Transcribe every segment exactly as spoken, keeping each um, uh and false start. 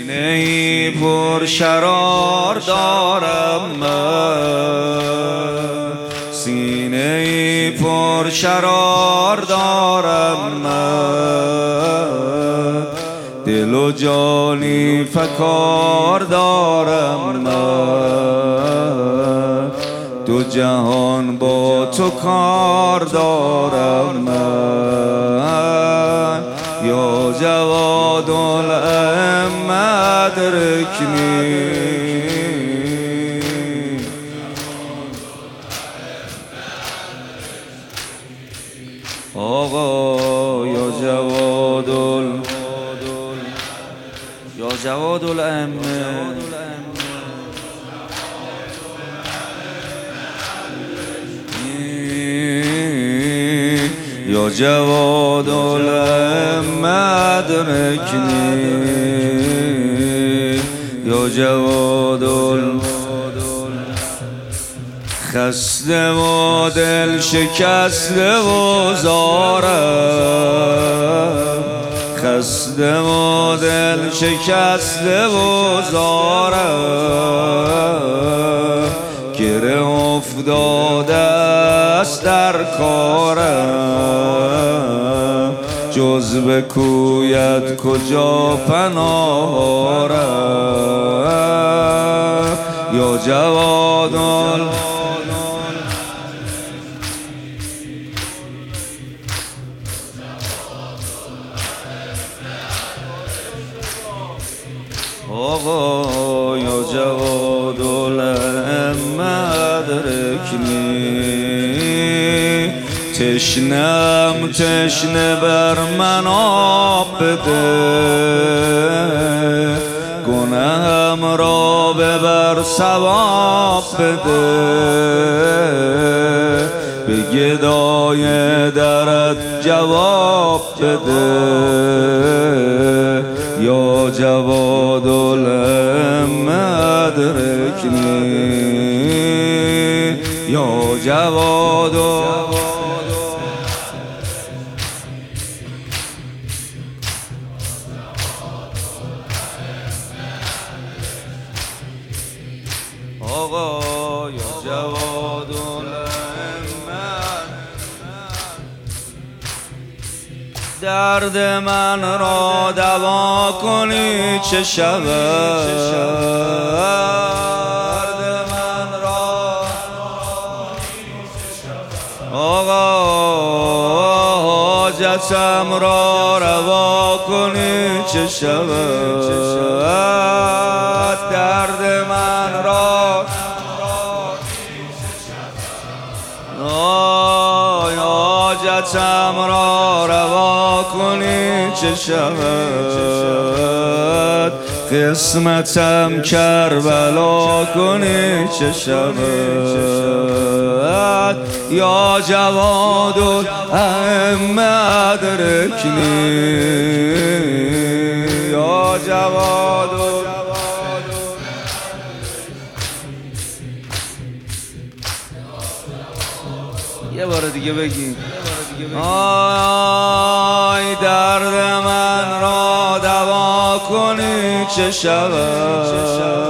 سینه‌ای پر شرار دارم من، سینه‌ای پر شرار دارم من، دل و جانی فکار دارم من، دو جهان با تو کار دارم من. یا جواد الائمه ادرکنی، آقا یا جواد ال یا جواد الائمه، یا جواد الائمه ادرکنی، یا جواد ال خسته و دل شکسته و زارم، خسته و دل شکسته و زارم، گره افتاده است در کارم، جز به کویت کجا پناه آرم. یا جواد آقا یا جواد الائمه ادرکنی، تشنم تشنه بر من آب بده، گناهم را ببر ثواب بده، به گدای درت جواب بده. یا جواد الائمه ادرکنی، یا جواد آقا یا جواد الائمه، درد من را دوا کنی چه شود، درد من را آقا حاجتم را روا کنی چه شود، درد من را حاجتم را روا کنی چه شود، قسمتم کربلا کنی چه شود. یا جواد الائمه ادرکنی، یا جواد یه بار دیگه بگیم. آی درد من را دوا کنی چه شود،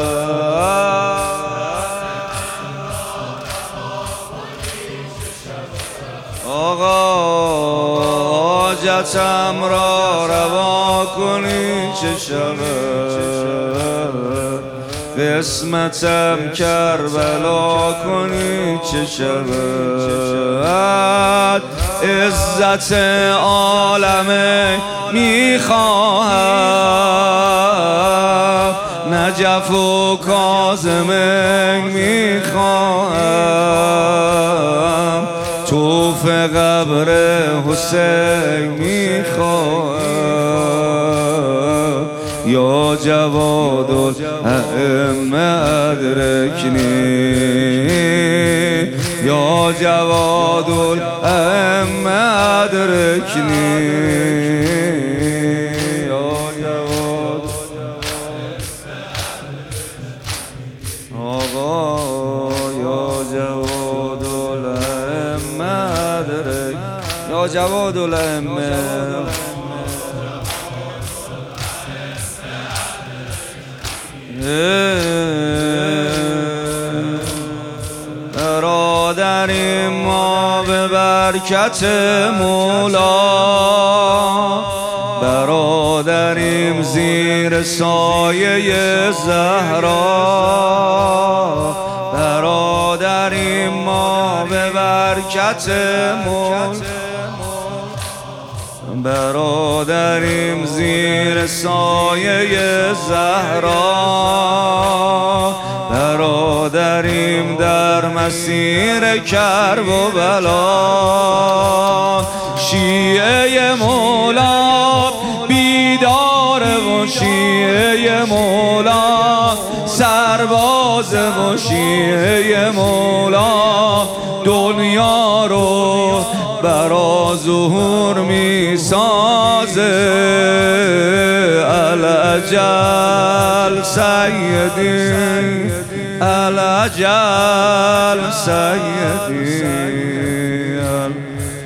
آقا حاجتم را روا کنی چه شود، قسمتم کربلا کنی چه شود. عزت عالمه میخواهم، نجف و کاظمه میخواهم، توف قبر حسین میخواهم. یا جواد الائمه ادرکنی، یا جواد الائمه ادرکنی، یا جواد آقا یا جواد الائمه ادرکنی، یا جواد الائمه برادریم ما به برکت مولا، برادریم زیر سایه زهرا، برادریم ما به برکت مولا، برادریم زیر سایه زهرا، برادریم در مسیر کرب و بلا. شیعه مولا بیدار و شیعه مولا سرباز و شیعه مولا دنیا رو برا ظهور می سازه. الاجل سیدی الاجل سیدی